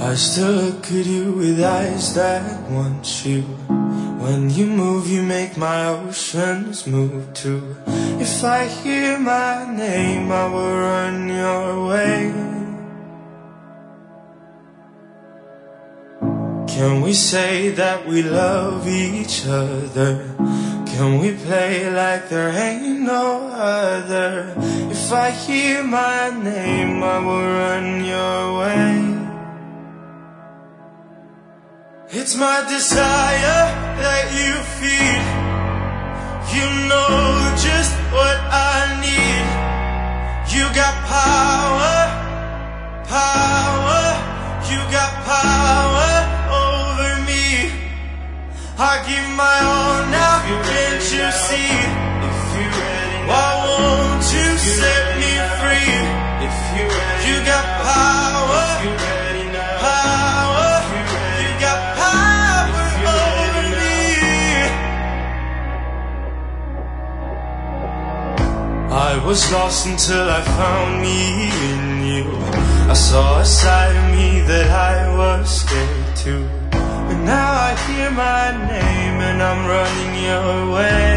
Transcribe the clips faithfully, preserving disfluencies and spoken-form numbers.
I still look at you with eyes that want you. When you move, you make my oceans move too. If I hear my name, I will run your way. Can we say that we love each other? Can we play like there ain't no other? If I hear my name, I will run your way. It's my desire that you feed. You know just what I need. You got power, power. You got power over me. I give my all now, can't you see? If you ready now, why won't you set me free? If you ready, you got power, if you ready now, power. You got power over me. I was lost until I found me in you. I saw a side of me that I was scared to. But now I hear my name and I'm running your way.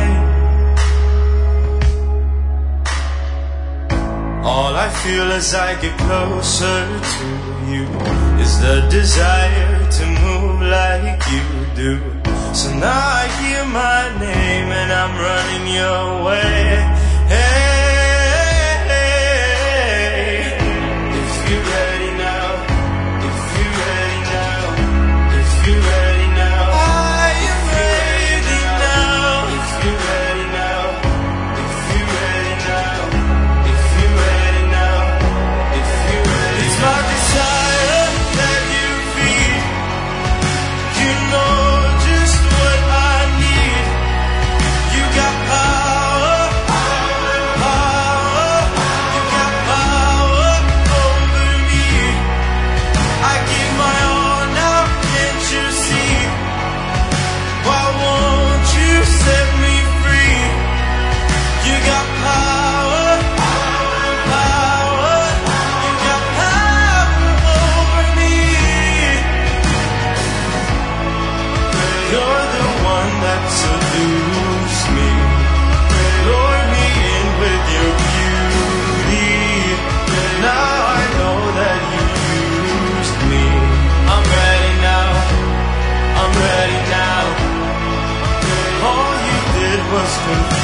All I feel as I get closer to you is the desire to move like you do. So now I hear my name and I'm running your way. Hey, hey, if you're ready now, if you're ready now, if you're ready now, I am ready now. If you're ready now, if you're ready now, if you're ready now, if you're ready, it's my desire that you feed. You know just what I need. You got power, power. You got power over me. I give my all now, can't you see? Why won't you set me free? You got power, power. You got power over me. You're the one that seduced me. Lure me in with your beauty. Now I know that you used me. I'm ready now, I'm ready now. All you did was confuse